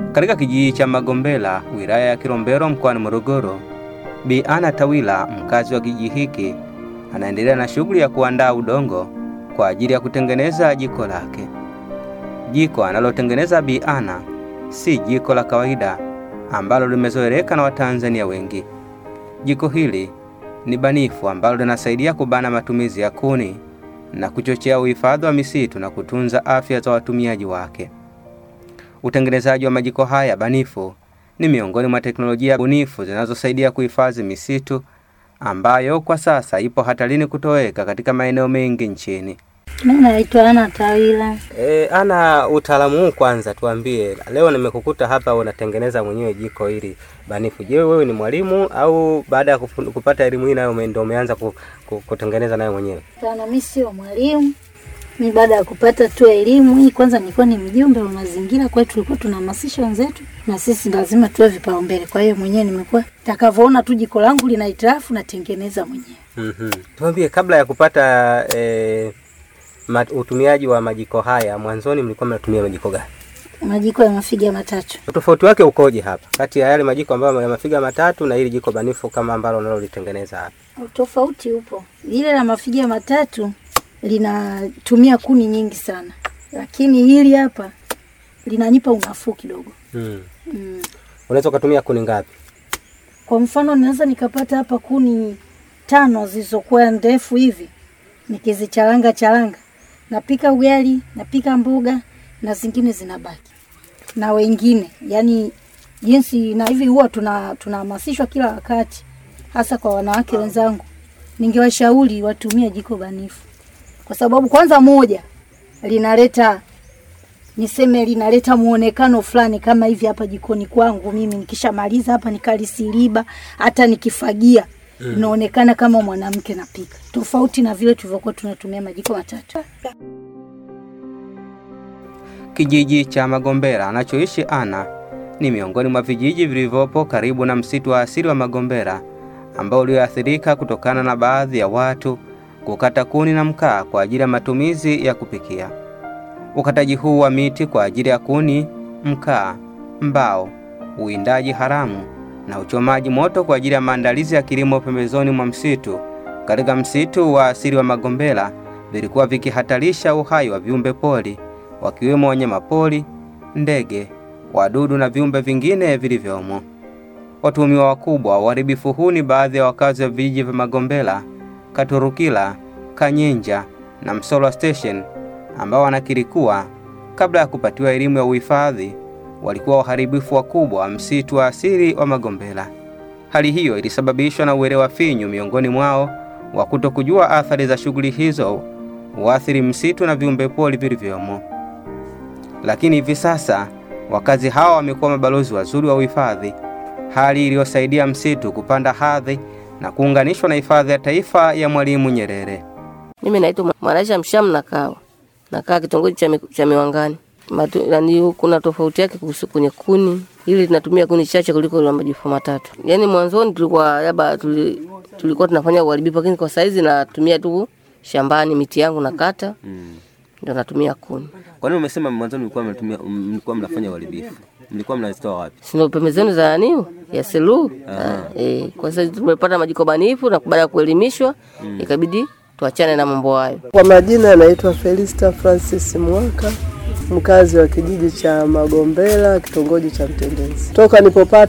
Katika kijiji cha Magombela, wilaya ya Kilombero, mkoani Morogoro, Bi Ana Tawila, mkazi wa kijiji hiki, anaendelea na shughuli ya kuandaa udongo kwa ajili ya kutengeneza jiko lake. Jiko analotengeneza Bi Ana si jiko la kawaida ambalo limezoeleka na Watanzania wengi. Jiko hili ni banifu ambalo linasaidia kubana matumizi ya kuni na kuchochea uhifadhi wa misitu na kutunza afya za watumiaji wake. Utengenezaji wa majiko haya banifu ni miongoni mwa teknolojia bunifu zinazosaidia kuhifadhi misitu ambayo kwa sasa ipo hatarini kutoweka katika maeneo mengi nchini. Mimi naitwa Ana Tawila. Ana, utaalamu huu kwanza tuambie. Leo nimekukuta hapa unatengeneza mwenyewe jiko hili banifu. Je, wewe ni mwalimu au baada ya kupata elimu hii nayo ndio umeanza kutengeneza nayo mwenyewe? Sana, mimi sio mwalimu. Mimi baada ya kupata tu elimu hii, kwanza nilikuwa ni mjumbe wa mazingira, kwa hiyo tulikuwa tunahamasisha wenzetu na sisi lazima tuwe vipaumbele. Kwa hiyo mwenyewe nimekuwa takavyoona tu jiko langu lina hitilafu natengeneza mwenyewe. Tuambie, kabla ya kupata utumiaji wa majiko haya, mwanzoni mlikuwa mnatumia majiko gani? Majiko ya mafiga matatu. Tofauti wake ukoje hapa kati ya yale majiko ambayo ya mafiga matatu na hili jiko banifu kama ambalo unalolitengeneza hapa? Tofauti upo. Ile la mafiga matatu linatumia kuni nyingi sana, lakini hili hapa linanipa unafuu kidogo. Unaweza kutumia kuni ngapi? Kwa mfano naweza nikapata hapa kuni 5 zilizokuwa ndefu hivi, nikizicharanga napika ugali, napika mboga na zingine zinabaki. Na wengine, yani jinsi na hivi huwa tunahamasishwa kila wakati, hasa kwa wanawake wenzangu. Ningewashauri watumie jiko banifu. Kwa sababu kwanza moja, linaleta muonekano fulani kama hivi hapa jikoni kwangu mimi nikishamaliza hapa nikalisiliba hata nikifagia inaonekana kama mwanamke napika. Tofauti na vile tulivyokuwa tunatumia majiko matatu. Kijiji cha Magombela anachoishi Ana ni miongoni mwa vijiji vilivyopo karibu na msitu wa asili wa Magombela ambao ulioathirika kutokana na baadhi ya watu kukata kuni na mkaa kwa ajili ya matumizi ya kupikia. Ukataji huu wa miti kwa ajili ya kuni, mkaa, mbao, uwindaji haramu na uchomaji moto kwa ajili ya maandalizi ya kilimo pembezoni mwa msitu katika msitu wa asili wa Magombela vilikuwa vikihatarisha uhai wa viumbe pori, wakiwemo wanyama pori, ndege, wadudu na viumbe vingine vilivyomo. Watuhumiwa wakubwa wa uharibifu huu ni baadhi ya wakazi wa vijiji vya Magombela, Katurukila, Kanyenja na Msolwa Station ambao wanakiri kuwa kabla ya kupatiwa elimu ya uhifadhi walikuwa waharibifu wakubwa wa msitu wa asili wa Magombela. Hali hiyo ilisababishwa na uelewa finyu miongoni mwao wa kutokujua athari za shughuli hizo huathiri msitu na viumbe pori vilivyomo. Lakini hivi sasa wakazi hao wamekuwa mabalozi wazuri wa uhifadhi, hali iliyosaidia msitu kupanda hadhi na kuunganishwa na hifadhi ya taifa ya Mwalimu Nyerere. Mimi naitwa Mwanaisha Mshamu nakaa kitongoji cha Miwangani. Kuna tofauti yake kuhusu kwenye kuni. Hili linatumia kuni chache kuliko ile majiko matatu. Yaani mwanzoni tulikuwa tunafanya uharibifu, lakini kwa saizi natumia tu shambani miti yangu nakata. Ndio natumia kuni. Kwa nini umesema mwanzoni mlikuwa mnafanya uharibifu? Mlikuwa mnazitoa wapi? Sio pembezoni za nini? Ya Selu. Kwa sababu tumepata majiko banifu na baada ya kuelimishwa ikabidi tuachane na mambo hayo. Kwa majina naitwa Felista Francis Mwaka, mkazi wa kijiji cha Magombela, kitongoji cha Mtendezi. Toka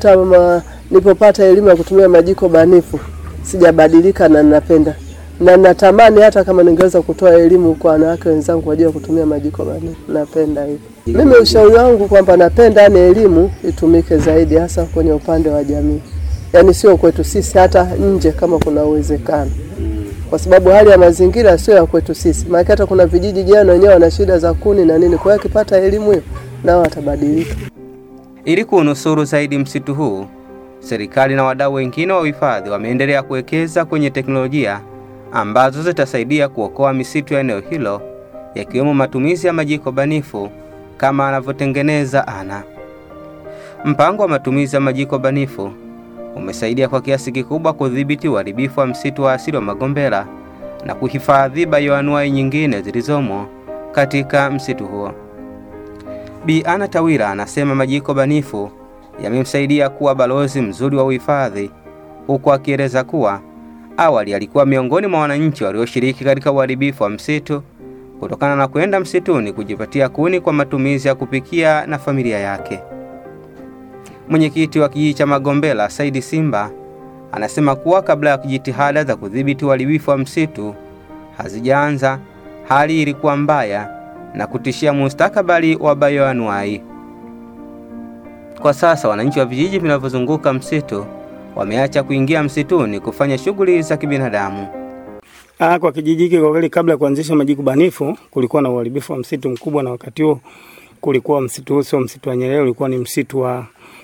nilipopata elimu ya kutumia majiko banifu, sijabadilika na ninapenda. Na natamani hata kama ningeweza kutoa elimu kwa wanawake wenzangu kwa ajili ya kutumia majiko banifu, napenda hivi. Mimi ushauri wangu kwamba napenda ni elimu itumike zaidi hasa kwenye upande wa jamii. Yaani sio kwetu sisi, hata nje kama kuna uwezekano. Kwa sababu hali ya mazingira sio ya kwetu sisi. Maana hata kuna vijiji jana wenyewe wana shida za kuni na nini. Kwa hiyo akipata elimu hiyo nao watabadilika. Ili kunusuru zaidi msitu huu, serikali na wadau wengine wa uhifadhi wameendelea kuwekeza kwenye teknolojia ambazo zitasaidia kuokoa misitu ya eneo hilo, yakiwemo matumizi ya majiko banifu kama anavyotengeneza Ana. Mpango wa matumizi ya majiko banifu umesaidia kwa kiasi kikubwa kudhibiti uharibifu wa msitu wa asili wa Magombela na kuhifadhi bayoanuai nyingine zilizomo katika msitu huo. Bi Ana Tawila anasema majiko banifu yamemsaidia kuwa balozi mzuri wa uhifadhi, huku akieleza kuwa awali alikuwa miongoni mwa wananchi walioshiriki katika uharibifu wa msitu kutokana na kwenda msituni kujipatia kuni kwa matumizi ya kupikia na familia yake. Mwenyekiti wa kijiji cha Magombela, Saidi Simba, anasema kuwa kabla ya jitihada za kudhibiti uharibifu wa msitu hazijaanza, hali ilikuwa mbaya na kutishia mustakabali wa bayoanuai. Kwa sasa wananchi wa vijiji vinavyozunguka msitu wameacha kuingia msituni kufanya shughuli za kibinadamu. Kwa kijiji hiki kwa kweli, kabla ya kuanzisha majiko banifu kulikuwa na uharibifu wa msitu mkubwa, na wakati huo kulikuwa msitu sio msitu wa Nyerere, ulikuwa ni msitu wa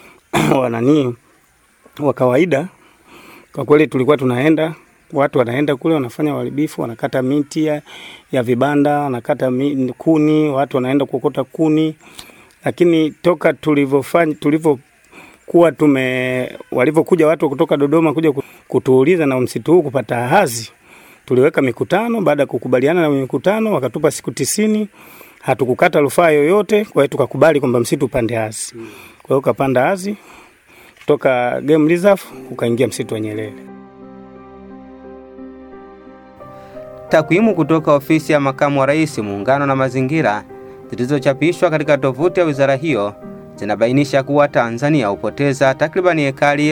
wa kawaida. Kwa kweli tulikuwa tunaenda, watu wanaenda kule wanafanya uharibifu, wanakata miti ya vibanda, wanakata kuni, watu wanaenda kukota kuni. Lakini toka walivyokuja watu kutoka Dodoma kuja kutuuliza na msitu huu kupata hazi, tuliweka mikutano. Baada ya kukubaliana na mikutano, wakatupa siku 90, hatukukata rufaa yoyote. Kwa hiyo tukakubali kwamba msitu upande hazi. Kwa hiyo ukapanda hazi kutoka game reserve ukaingia msitu wa Nyerere. Takwimu kutoka ofisi ya makamu wa rais muungano na mazingira zilizochapishwa katika tovuti ya wizara hiyo zinabainisha kuwa Tanzania hupoteza takribani ekari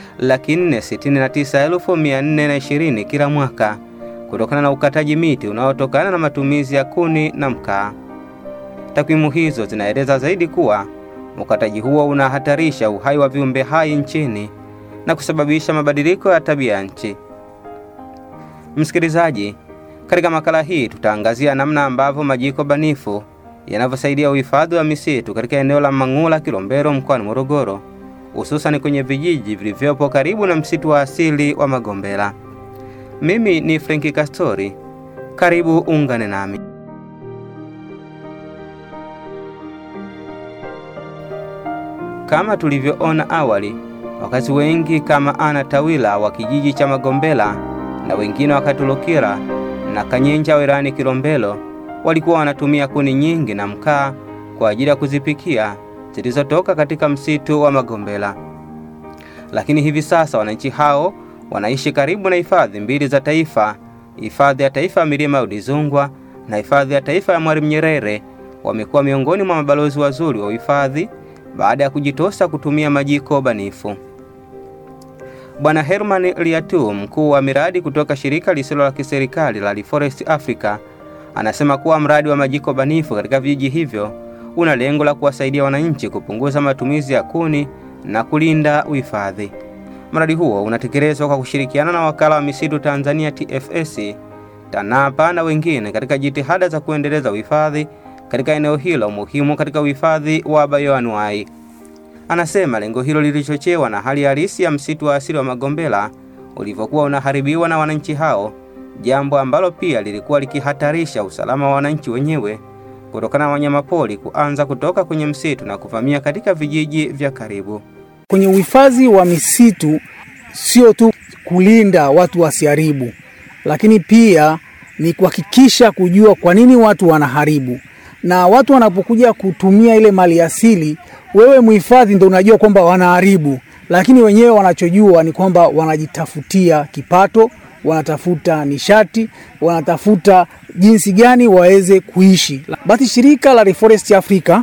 469,420 kila mwaka kutokana na ukataji miti unaotokana na matumizi ya kuni na mkaa. Takwimu hizo zinaeleza zaidi kuwa ukataji huo unahatarisha uhai wa viumbe hai nchini na kusababisha mabadiliko ya tabia nchi. Msikilizaji, katika makala hii tutaangazia namna ambavyo majiko banifu yanavyosaidia uhifadhi wa misitu katika eneo la Mang'ula, Kilombero, mkoani Morogoro, hususan kwenye vijiji vilivyopo karibu na msitu wa asili wa Magombela. Mimi ni Franki Kastori. Karibu ungane nami. Kama tulivyoona awali, wakazi wengi kama Ana Tawila wa kijiji cha Magombela na wengine wa Katulukira na Kanyenja wilayani Kilombero walikuwa wanatumia kuni nyingi na mkaa kwa ajili ya kuzipikia zilizotoka katika msitu wa Magombela. Lakini hivi sasa wananchi hao wanaishi karibu na hifadhi mbili za taifa, hifadhi ya taifa ya milima ya Udzungwa na hifadhi ya taifa ya Mwalimu Nyerere. Wamekuwa miongoni mwa mabalozi wazuri wa uhifadhi baada ya kujitosa kutumia majiko banifu. Bwana Herman Liatu, mkuu wa miradi kutoka shirika lisilo la kiserikali la Forest Africa, anasema kuwa mradi wa majiko banifu katika vijiji hivyo una lengo la kuwasaidia wananchi kupunguza matumizi ya kuni na kulinda uhifadhi. Mradi huo unatekelezwa kwa kushirikiana na wakala wa misitu Tanzania TFS, TANAPA na wengine katika jitihada za kuendeleza uhifadhi katika eneo hilo muhimu katika uhifadhi wa bayoanuai. Anasema lengo hilo lilichochewa na hali halisi ya msitu wa asili wa Magombela ulivyokuwa unaharibiwa na wananchi hao, jambo ambalo pia lilikuwa likihatarisha usalama wa wananchi wenyewe kutokana na wanyamapori kuanza kutoka kwenye msitu na kuvamia katika vijiji vya karibu. Kwenye uhifadhi wa misitu sio tu kulinda watu wasiharibu, lakini pia ni kuhakikisha kujua kwa nini watu wanaharibu. Na watu wanapokuja kutumia ile mali asili, wewe muhifadhi ndio unajua kwamba wanaharibu, lakini wenyewe wanachojua ni kwamba wanajitafutia kipato, wanatafuta nishati, wanatafuta jinsi gani waweze kuishi. Basi shirika la Forest Africa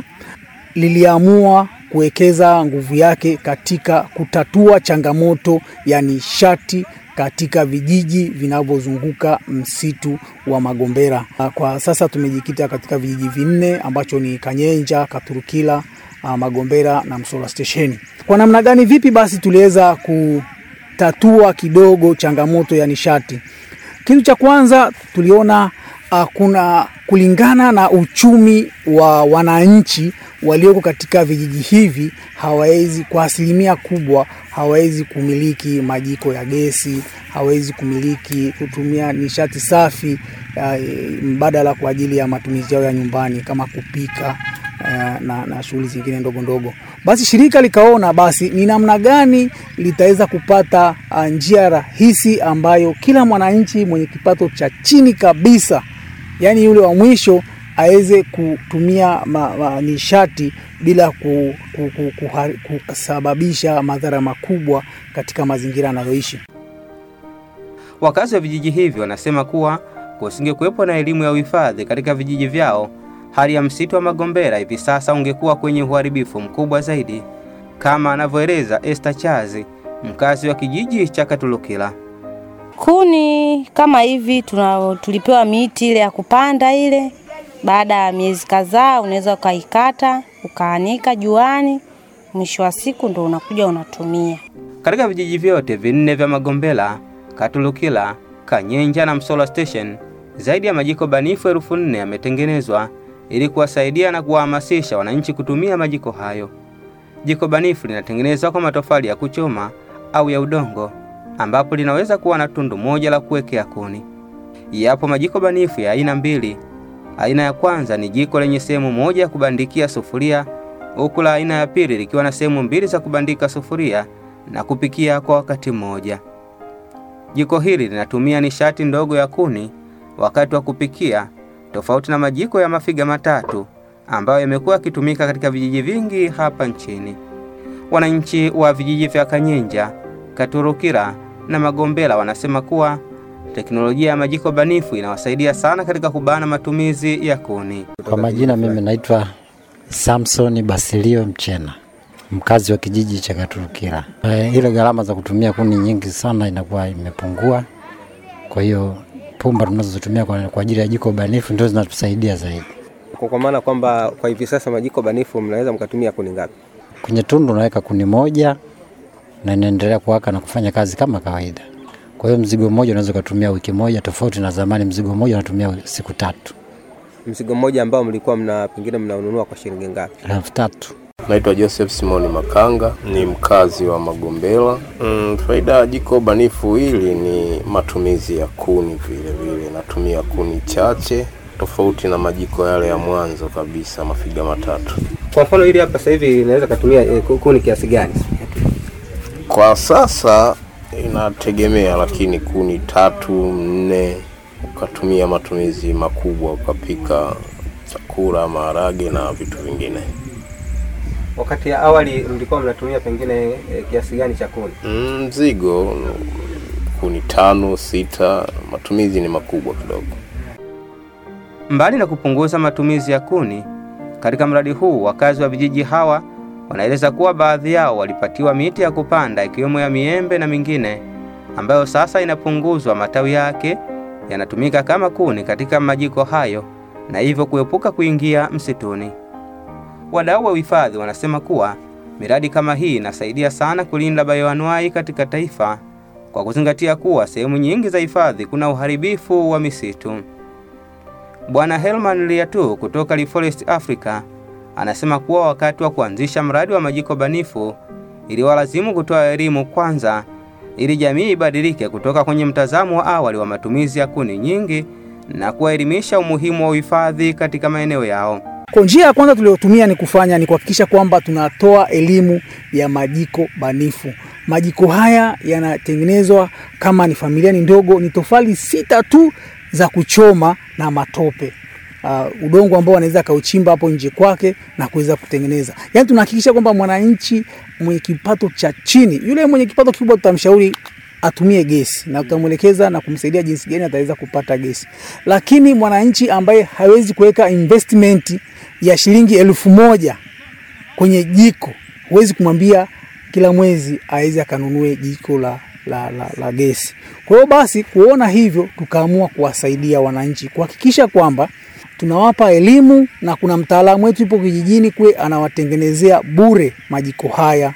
liliamua kuwekeza nguvu yake katika kutatua changamoto ya nishati katika vijiji vinavyozunguka msitu wa Magombela. Kwa sasa tumejikita katika vijiji 4 ambacho ni Kanyenja, Katurukila, Magombela na Msola Station. Kwa namna gani vipi basi tuliweza kutatua kidogo changamoto ya nishati? Kitu cha kwanza tuliona kuna kulingana na uchumi wa wananchi walioko katika vijiji hivi, hawawezi kwa asilimia kubwa hawawezi kumiliki majiko ya gesi, hawawezi kumiliki kutumia nishati safi mbadala kwa ajili ya matumizi yao ya nyumbani kama kupika na shughuli zingine ndogo ndogo. Basi shirika likaona basi ni namna gani litaweza kupata njia rahisi ambayo kila mwananchi mwenye kipato cha chini kabisa, yani yule wa mwisho, aweze kutumia nishati bila kusababisha madhara makubwa katika mazingira anayoishi. Wakazi wa vijiji hivyo wanasema kuwa kusingekuwepo na elimu ya uhifadhi katika vijiji vyao, hali ya msitu wa Magombera hivi sasa ungekuwa kwenye uharibifu mkubwa zaidi, kama anavyoeleza Esther Chazi, mkazi wa kijiji cha Katulukila. Kuni kama hivi tulipewa miti ile ya kupanda ile, baada ya miezi kadhaa unaweza ukaikata, ukaanika juani, mwisho wa siku ndo unakuja unatumia. Katika vijiji vyote 4 vya Magombera, Katulukila, Kanyenja na Msola Station, zaidi ya majiko banifu 4,000 yametengenezwa ili kuwasaidia na kuwahamasisha wananchi kutumia majiko hayo. Jiko banifu linatengenezwa kwa matofali ya kuchoma au ya udongo, ambapo linaweza kuwa na tundu moja la kuwekea kuni. Yapo majiko banifu ya aina 2. Aina ya kwanza ni jiko lenye sehemu moja ya kubandikia sufuria, huku la aina ya pili likiwa na sehemu 2 za kubandika sufuria na kupikia kwa wakati mmoja. Jiko hili linatumia nishati ndogo ya kuni wakati wa kupikia, tofauti na majiko ya mafiga matatu ambayo yamekuwa yakitumika katika vijiji vingi hapa nchini. Wananchi wa vijiji vya Kanyenja, Katulukila na Magombera wanasema kuwa teknolojia ya majiko banifu inawasaidia sana katika kubana matumizi ya kuni. Kwa majina mimi naitwa Samson Basilio Mchena, mkazi wa kijiji cha Katulukila. Ile gharama za kutumia kuni nyingi sana inakuwa imepungua. Kwa hiyo pumba tunazotumia kwa ajili ya jiko banifu ndio zinatusaidia zaidi. Kwa maana kwamba kwa hivi sasa majiko banifu mnaweza mkatumia kuni ngapi? Kwenye tundu unaweka kuni moja na inaendelea kuwaka na kufanya kazi kama kawaida. Kwa hiyo mzigo mmoja unaweza kutumia wiki moja, tofauti na zamani mzigo mmoja unatumia siku 3. Mzigo mmoja ambao mlikuwa pengine mnaununua kwa shilingi ngapi? 3,000. Naitwa Joseph Simoni Makanga, ni mkazi wa Magombera. Faida ya jiko banifu hili ni matumizi ya kuni vile. Natumia kuni chache tofauti na majiko yale ya mwanzo kabisa mafiga matatu. Kwa mfano hili hapa sasa hivi inaweza kutumia kuni kiasi gani? Kwa sasa inategemea, lakini kuni 3-4 ukatumia matumizi makubwa, ukapika chakula, maharage na vitu vingine. Wakati ya awali mlikuwa mnatumia pengine kiasi gani cha kuni? Mzigo kuni 5-6, matumizi ni makubwa kidogo. Mbali na kupunguza matumizi ya kuni, katika mradi huu wakazi wa vijiji hawa wanaeleza kuwa baadhi yao walipatiwa miti ya kupanda ikiwemo ya miembe na mingine ambayo sasa inapunguzwa matawi yake yanatumika kama kuni katika majiko hayo na hivyo kuepuka kuingia msituni. Wadau wa uhifadhi wanasema kuwa miradi kama hii inasaidia sana kulinda bayoanuai katika taifa kwa kuzingatia kuwa sehemu nyingi za hifadhi kuna uharibifu wa misitu. Bwana Helman Liatu kutoka Reforest Africa anasema kuwa wakati wa kuanzisha mradi wa majiko banifu iliwalazimu kutoa elimu kwanza ili jamii ibadilike kutoka kwenye mtazamo wa awali wa matumizi ya kuni nyingi na kuwaelimisha umuhimu wa uhifadhi katika maeneo yao. Kwa njia ya kwanza tuliyotumia ni kuhakikisha kwamba tunatoa elimu ya majiko banifu. Majiko haya yanatengenezwa kama ni familia ni ndogo, ni tofali 6 tu za kuchoma na matope. Udongo ambao anaweza kauchimba hapo nje kwake na kuweza kutengeneza. Yaani tunahakikisha kwamba mwananchi mwenye kipato cha chini, yule mwenye kipato kikubwa tutamshauri atumie gesi na tutamwelekeza na kumsaidia jinsi gani ataweza kupata gesi. Lakini mwananchi ambaye hawezi kuweka investment ya shilingi 1,000 kwenye jiko, huwezi kumwambia kila mwezi aweze akanunue jiko la gesi. Kwa hiyo basi kuona hivyo tukaamua kuwasaidia wananchi kuhakikisha kwamba tunawapa elimu na kuna mtaalamu wetu yupo kijijini kwe anawatengenezea bure majiko haya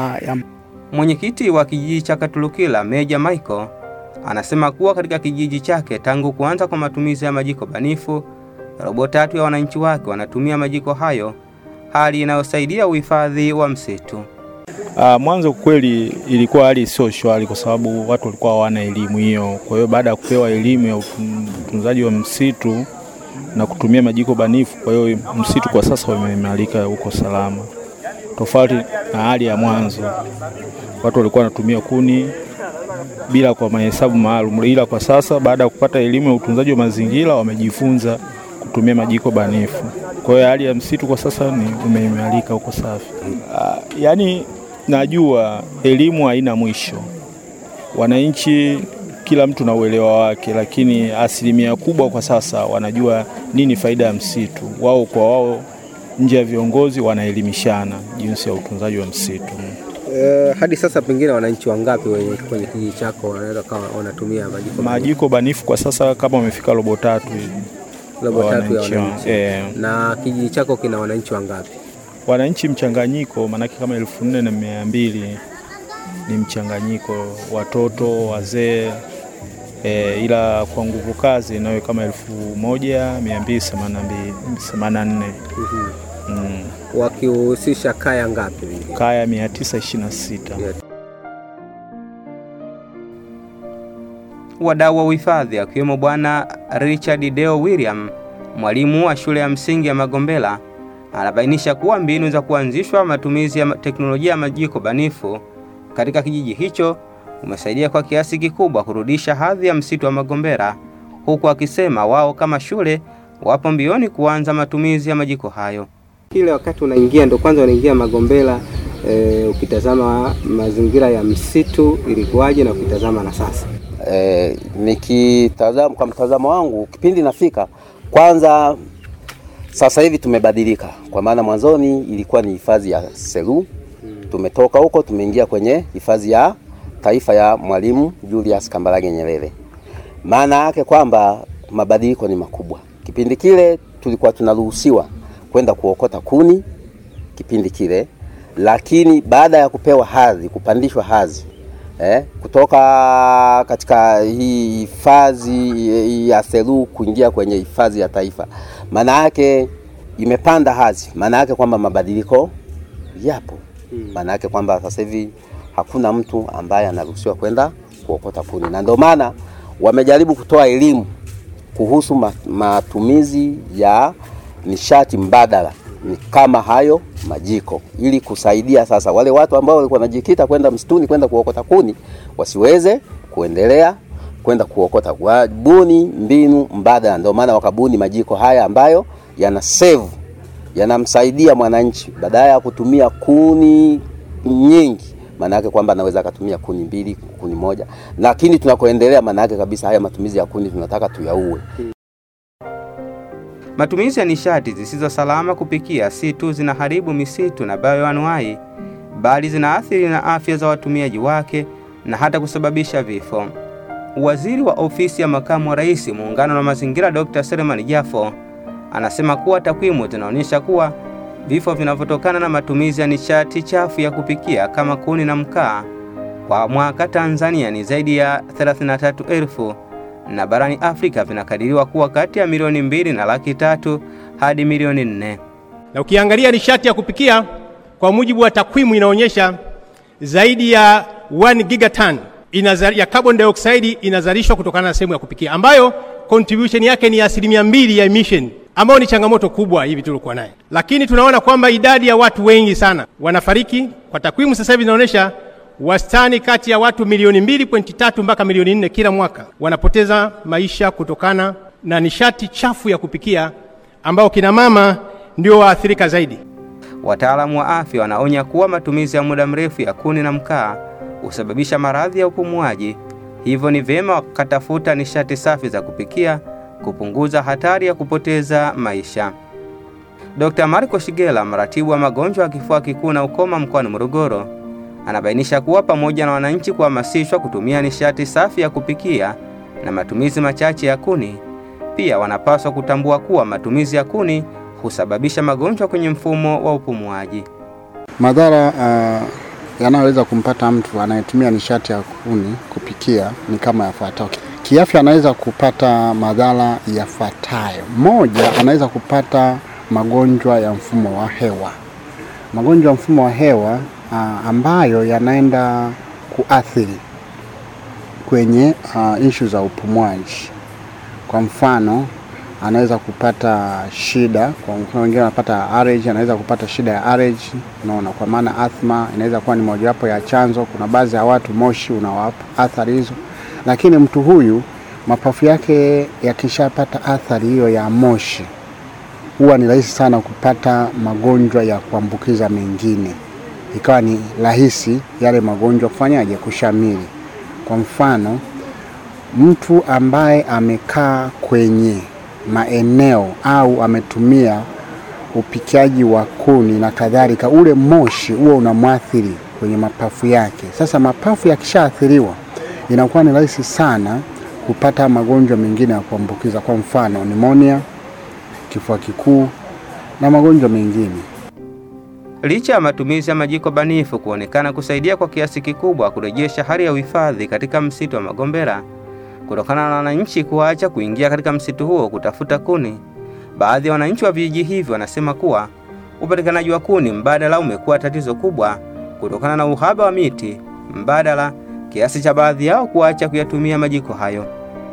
Mwenyekiti wa kijiji cha Katulukila Meja Michael anasema kuwa katika kijiji chake tangu kuanza kwa matumizi ya majiko banifu, 3/4 ya wananchi wake wanatumia majiko hayo, hali inayosaidia uhifadhi wa msitu. Mwanzo kweli ilikuwa hali sio shwari kwa sababu watu walikuwa hawana elimu hiyo. Kwa hiyo baada ya kupewa elimu ya utunzaji wa msitu na kutumia majiko banifu, kwa hiyo msitu kwa sasa umeimarika, uko salama. Tofauti na hali ya mwanzo, watu walikuwa wanatumia kuni bila kwa mahesabu maalum, ila kwa sasa baada ya kupata elimu ya utunzaji wa mazingira wamejifunza kutumia majiko banifu. Kwa hiyo hali ya msitu kwa sasa ni umeimarika, uko safi. Yaani najua elimu haina mwisho. Wananchi kila mtu na uelewa wake, lakini asilimia kubwa kwa sasa wanajua nini faida ya msitu. Wao kwa wao nje ya viongozi wanaelimishana jinsi ya utunzaji wa msitu. Hadi sasa pengine wananchi wangapi kwenye kijiji chako wanaweza kama wanatumia majiko banifu kwa sasa? Kama wamefika robo tatu hivi. Robo tatu ya wananchi. Na kijiji chako kina wananchi wangapi? Wananchi mchanganyiko, maana kama 4200 ni mchanganyiko, watoto, wazee, ila kwa nguvu kazi nayo kama 1284. Wakihusisha kaya ngapi? Kaya 926. Wadau wa uhifadhi akiwemo Bwana Richard Deo William, mwalimu wa shule ya msingi ya Magombela, anabainisha kuwa mbinu za kuanzishwa matumizi ya teknolojia ya majiko banifu katika kijiji hicho umesaidia kwa kiasi kikubwa kurudisha hadhi ya msitu wa Magombela, huku akisema wao kama shule wapo mbioni kuanza matumizi ya majiko hayo. Kile wakati unaingia ndo kwanza unaingia Magombela, ukitazama mazingira ya msitu ilikuwaje na ukitazama na sasa? Nikitazama kwa mtazamo wangu kipindi nafika, kwanza sasa hivi tumebadilika, kwa maana mwanzoni ilikuwa ni hifadhi ya Seru. Tumetoka huko tumeingia kwenye hifadhi ya taifa ya Mwalimu Julius Kambarage Nyerere. Maana yake kwamba mabadiliko ni makubwa. Kipindi kile tulikuwa tunaruhusiwa kwenda kuokota kuni kipindi kile, lakini baada ya kupewa hadhi, kupandishwa hadhi, kutoka katika hii hifadhi ya Seru kuingia kwenye hifadhi ya taifa, maana yake imepanda hadhi. Maana yake kwamba mabadiliko yapo. Maana yake kwamba sasa hivi hakuna mtu ambaye anaruhusiwa kwenda kuokota kuni, na ndio maana wamejaribu kutoa elimu kuhusu matumizi ya nishati mbadala ni kama hayo majiko, ili kusaidia sasa wale watu ambao walikuwa wanajikita kwenda msituni kwenda kuokota kuni wasiweze kuendelea kwenda kuokota, wabuni mbinu mbadala. Ndio maana wakabuni majiko haya ambayo yana save, yanamsaidia mwananchi badala ya kutumia kuni nyingi. Maana yake kwamba anaweza kutumia kuni 2, kuni 1. Lakini tunakoendelea maana yake kabisa haya matumizi ya kuni tunataka tuyaue. Matumizi ya nishati zisizo salama kupikia si tu zinaharibu misitu na bioanuai, bali zinaathiri na afya za watumiaji wake na hata kusababisha vifo. Waziri wa ofisi ya makamu wa rais muungano na mazingira Dr. Selemani Jafo anasema kuwa takwimu zinaonyesha kuwa vifo vinavyotokana na matumizi ya nishati chafu ya kupikia kama kuni na mkaa kwa mwaka Tanzania ni zaidi ya 33,000 na barani Afrika vinakadiriwa kuwa kati ya milioni 2.3 hadi milioni 4. Na ukiangalia nishati ya kupikia kwa mujibu wa takwimu inaonyesha zaidi ya 1 gigaton ya carbon dioxide inazalishwa kutokana na sehemu ya kupikia, ambayo contribution yake ni 2% ya emission, ambayo ni changamoto kubwa hivi tulikuwa nayo. Lakini tunaona kwamba idadi ya watu wengi sana wanafariki. Kwa takwimu sasa hivi zinaonyesha wastani kati ya watu milioni 2.3 mpaka milioni 4 kila mwaka wanapoteza maisha kutokana na nishati chafu ya kupikia, ambao kina mama ndio waathirika zaidi. Wataalamu wa afya wanaonya kuwa matumizi ya muda mrefu ya kuni na mkaa husababisha maradhi ya upumuaji. Hivyo ni vyema kutafuta nishati safi za kupikia kupunguza hatari ya kupoteza maisha. Dr. Marco Shigela, mratibu wa magonjwa ya kifua kikuu na ukoma mkoani Morogoro, anabainisha kuwa pamoja na wananchi kuhamasishwa kutumia nishati safi ya kupikia na matumizi machache ya kuni, pia wanapaswa kutambua kuwa matumizi ya kuni husababisha magonjwa kwenye mfumo wa upumuaji. Madhara yanayoweza kumpata mtu anayetumia nishati ya kuni kupikia ni kama yafuatayo. Kiafya anaweza kupata madhara yafuatayo. Moja, anaweza kupata magonjwa ya mfumo wa hewa. Magonjwa ya mfumo wa hewa ambayo yanaenda kuathiri kwenye issue za upumuaji. Kwa mfano, anaweza kupata shida, kwa mfano wengine wanapata allergy, anaweza kupata shida ya allergy, unaona, kwa maana asthma inaweza kuwa ni mojawapo ya chanzo. Kuna baadhi ya watu moshi unawapa athari hizo. Lakini mtu huyu mapafu yake yakishapata athari hiyo ya moshi, huwa ni rahisi sana kupata magonjwa ya kuambukiza mengine, ikawa ni rahisi yale magonjwa kufanyaje, kushamiri. Kwa mfano, mtu ambaye amekaa kwenye maeneo au ametumia upikiaji wa kuni na kadhalika, ule moshi huo unamwathiri kwenye mapafu yake. Sasa mapafu yakishaathiriwa, inakuwa ni rahisi sana kupata magonjwa mengine ya kuambukiza, kwa mfano pneumonia, kifua kikuu na magonjwa mengine. Licha ya matumizi ya majiko banifu kuonekana kusaidia kwa kiasi kikubwa kurejesha hali ya uhifadhi katika msitu wa Magombera, kutokana na wananchi kuacha kuingia katika msitu huo kutafuta kuni, baadhi ya wananchi wa vijiji hivyo wanasema kuwa upatikanaji wa kuni mbadala umekuwa tatizo kubwa kutokana na uhaba wa miti mbadala, kiasi cha baadhi yao kuacha kuyatumia majiko hayo.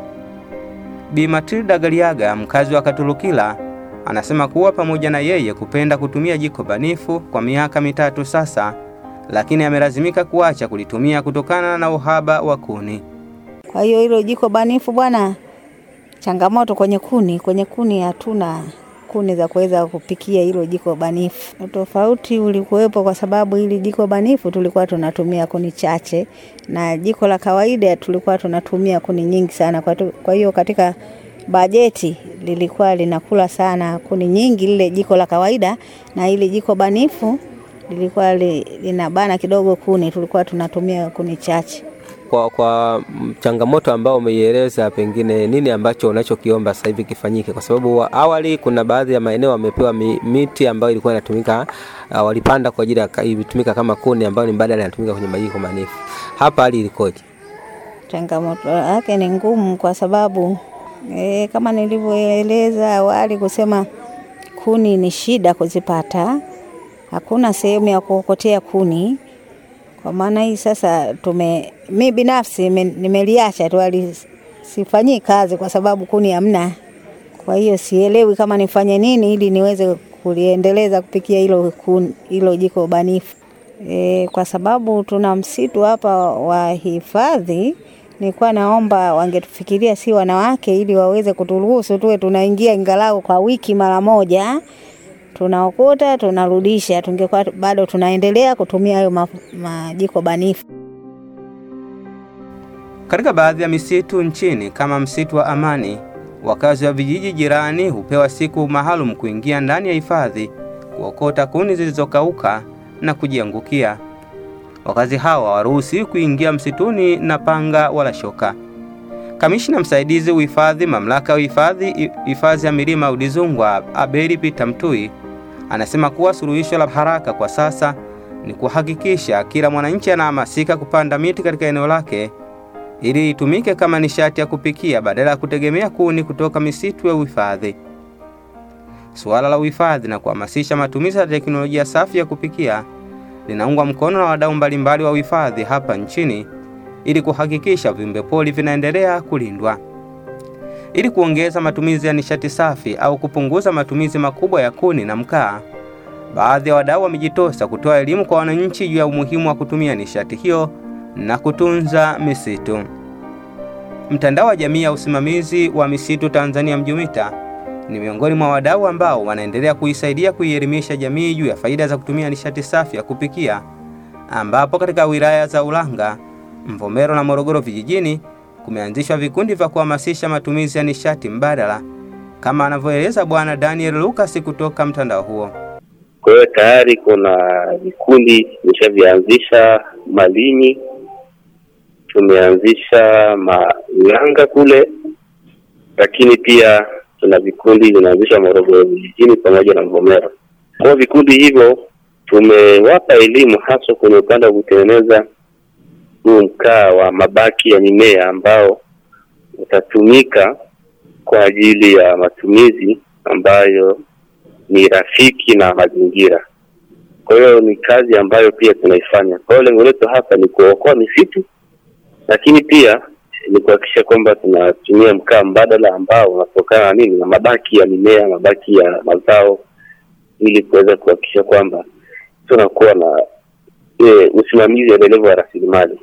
Bi Matilda Galiaga, mkazi wa Katulukila, anasema kuwa pamoja na yeye kupenda kutumia jiko banifu kwa miaka 3 sasa, lakini amelazimika kuacha kulitumia kutokana na uhaba wa kuni. Kwa hiyo hilo jiko banifu bwana, changamoto kwenye kuni hatuna kuni za kuweza kupikia hilo jiko banifu. Tofauti ulikuwepo kwa sababu hili jiko banifu tulikuwa tunatumia kuni chache na jiko la kawaida tulikuwa tunatumia kuni nyingi sana. Kwa hiyo katika bajeti lilikuwa linakula sana kuni nyingi lile jiko la kawaida, na hili jiko banifu lilikuwa linabana kidogo kuni, tulikuwa tunatumia kuni chache. Kwa changamoto ambao umeieleza, pengine nini ambacho unachokiomba sasa hivi kifanyike? Kwa sababu awali kuna baadhi ya maeneo wamepewa miti ambayo ilikuwa inatumika, walipanda kwa ajili ya kutumika kama kuni ambayo ni mbadala inatumika kwenye majiko banifu. Hapa hali ilikoje? Changamoto yake ni ngumu kwa sababu kama nilivyoeleza awali kusema kuni ni shida kuzipata. Hakuna sehemu ya kuokotea kuni. Kwa maana hii sasa mimi binafsi nimeliacha tu, sifanyi kazi kwa sababu kuni hamna. Kwa hiyo sielewi kama nifanye nini ili niweze kuliendeleza kupikia hilo jiko banifu. Kwa sababu tuna msitu hapa wa hifadhi, nilikuwa naomba wangetufikiria si wanawake ili waweze kuturuhusu tuwe tunaingia ingalau kwa wiki mara moja. Tunaokota, tunarudisha, tungekuwa bado tunaendelea kutumia hayo majiko banifu. Katika baadhi ya misitu nchini kama msitu wa Amani, wakazi wa vijiji jirani hupewa siku maalum kuingia ndani ya hifadhi kuokota kuni zilizokauka na kujiangukia. Wakazi hawa hawaruhusiwi kuingia msituni na panga wala shoka. Kamishna msaidizi uhifadhi mamlaka ya hifadhi ya milima Udzungwa, Abeli Peter Mtui, anasema kuwa suluhisho la haraka kwa sasa ni kuhakikisha kila mwananchi anahamasika kupanda miti katika eneo lake ili itumike kama nishati ya kupikia badala ya kutegemea kuni kutoka misitu ya uhifadhi. Suala la uhifadhi na kuhamasisha matumizi ya teknolojia safi ya kupikia linaungwa mkono na wadau mbalimbali wa uhifadhi hapa nchini ili kuhakikisha viumbe pori vinaendelea kulindwa. Ili kuongeza matumizi ya nishati safi au kupunguza matumizi makubwa ya kuni na mkaa, baadhi ya wadau wamejitosa kutoa elimu kwa wananchi juu ya umuhimu wa kutumia nishati hiyo na kutunza misitu. Mtandao wa jamii ya usimamizi wa misitu Tanzania Mjumita ni miongoni mwa wadau ambao wanaendelea kuisaidia kuielimisha jamii juu ya faida za kutumia nishati safi ya kupikia, ambapo katika wilaya za Ulanga, Mvomero na Morogoro vijijini kumeanzishwa vikundi vya kuhamasisha matumizi ya nishati mbadala, kama anavyoeleza Bwana Daniel Lucas kutoka mtandao huo. Kwa hiyo tayari kuna vikundi nimeshavianzisha Malinyi, tumeanzisha Ulanga kule, lakini pia tuna vikundi vinaanzisha Morogoro vijijini pamoja na Mvomero. Kwa vikundi hivyo tumewapa elimu hasa kwenye upande wa kutengeneza mkaa wa mabaki ya mimea ambao utatumika kwa ajili ya matumizi ambayo ni rafiki na mazingira. Kwa hiyo ni kazi ambayo pia tunaifanya. Kwa hiyo lengo letu hapa ni kuokoa misitu, lakini pia ni kuhakikisha kwamba tunatumia mkaa mbadala ambao unatokana na mabaki ya mimea, mabaki ya mazao, ili kuweza kuhakikisha kwamba tunakuwa na usimamizi endelevu wa rasilimali.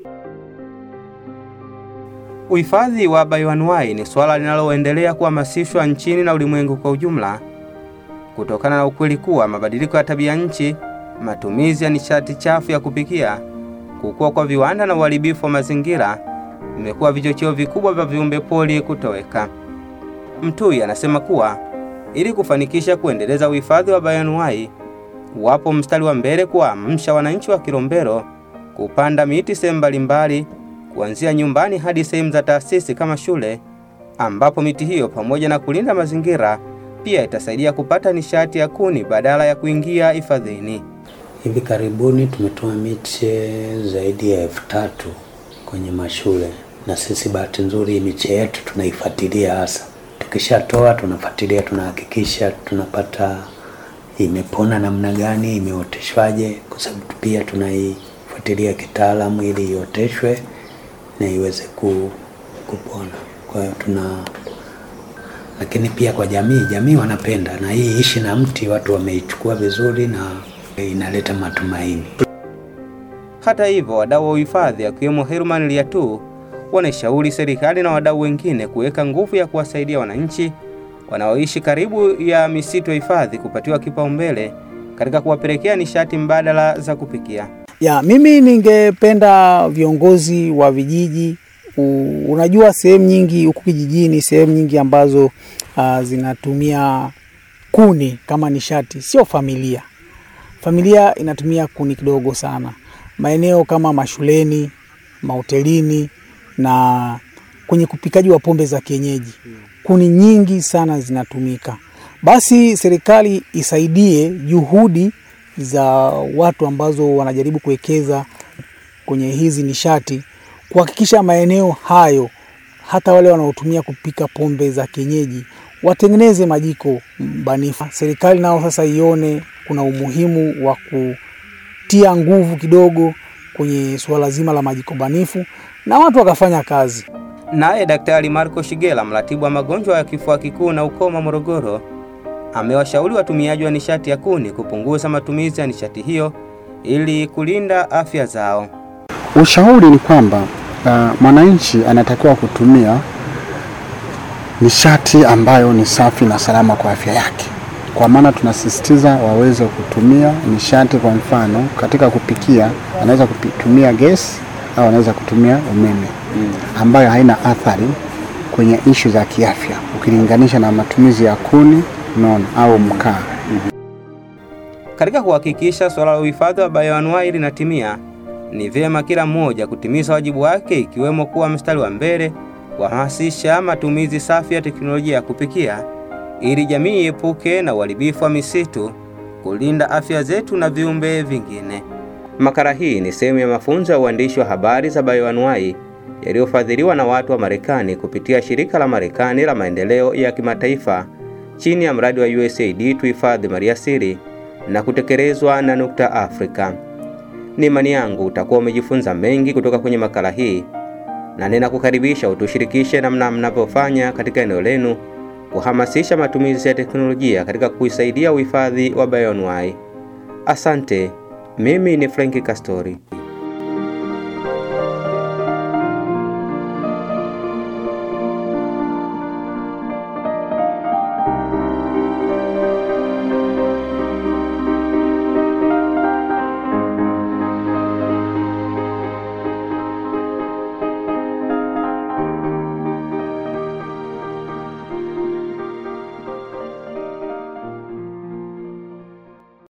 Uhifadhi wa bioanuwai ni swala linaloendelea kuhamasishwa nchini na ulimwengu kwa ujumla, kutokana na ukweli kuwa mabadiliko ya tabia nchi, matumizi ya nishati chafu ya kupikia, kukua kwa viwanda na uharibifu wa mazingira imekuwa vichocheo vikubwa vya viumbe pori kutoweka. Mtui anasema kuwa ili kufanikisha kuendeleza uhifadhi wa bayoanuai, wapo mstari wa mbele kuamsha wananchi wa Kilombero kupanda miti sehemu mbalimbali, kuanzia nyumbani hadi sehemu za taasisi kama shule, ambapo miti hiyo pamoja na kulinda mazingira pia itasaidia kupata nishati ya kuni badala ya kuingia hifadhini. Hivi karibuni tumetoa miche zaidi ya 3,000 kwenye mashule, na sisi bahati nzuri miche yetu tunaifuatilia hasa. Tukishatoa tunafuatilia, tunahakikisha tunapata imepona namna gani, imeoteshwaje, kwa sababu pia tunaifuatilia kitaalamu ili ioteshwe na iweze kupona. Kwa hiyo lakini pia kwa jamii wanapenda, na hii ishi na mti watu wameichukua vizuri na inaleta matumaini. Hata hivyo, wadau wa uhifadhi akiwemo Herman Liatu wanashauri serikali na wadau wengine kuweka nguvu ya kuwasaidia wananchi wanaoishi karibu ya misitu ya hifadhi kupatiwa kipaumbele katika kuwapelekea nishati mbadala za kupikia. Mimi ningependa viongozi wa vijiji, unajua sehemu nyingi huku kijijini, sehemu nyingi ambazo zinatumia kuni kama nishati, sio familia. Familia inatumia kuni kidogo sana. Maeneo kama mashuleni, mahotelini na kwenye kupikaji wa pombe za kienyeji, kuni nyingi sana zinatumika. Basi serikali isaidie juhudi za watu ambazo wanajaribu kuwekeza kwenye hizi nishati, kuhakikisha maeneo hayo hata wale wanaotumia kupika pombe za kienyeji watengeneze majiko banifu. Serikali nao sasa ione kuna umuhimu wa kutia nguvu kidogo kwenye suala zima la majiko banifu na watu wakafanya kazi. Naye Daktari Marco Shigela, mratibu wa magonjwa ya kifua kikuu na ukoma Morogoro, amewashauri watumiaji wa nishati ya kuni kupunguza matumizi ya nishati hiyo ili kulinda afya zao. Ushauri ni kwamba mwananchi anatakiwa kutumia nishati ambayo ni safi na salama kwa afya yake. Kwa maana tunasisitiza waweze kutumia nishati, kwa mfano katika kupikia anaweza kutumia gesi au anaweza kutumia umeme ambayo haina athari kwenye ishu za kiafya ukilinganisha na matumizi ya kuni au mkaa. Katika kuhakikisha swala la uhifadhi wa bayoanuai linatimia, ni vyema kila mmoja kutimiza wajibu wake, ikiwemo kuwa mstari wa mbele kuhamasisha matumizi safi ya teknolojia ya kupikia ili jamii iepuke na uharibifu wa misitu, kulinda afya zetu na viumbe vingine. Makala hii ni sehemu ya mafunzo ya uandishi wa habari za bayoanuai yaliyofadhiliwa na watu wa Marekani kupitia shirika la Marekani la maendeleo ya kimataifa chini ya mradi wa USAID tuhifadhi maliasili na kutekelezwa na Nukta Afrika. Ni imani yangu utakuwa umejifunza mengi kutoka kwenye makala hii, na ninakukaribisha utushirikishe namna mnavyofanya katika eneo lenu kuhamasisha matumizi ya teknolojia katika kuisaidia uhifadhi wa bayoanuai. Asante, mimi ni Frank Kastori.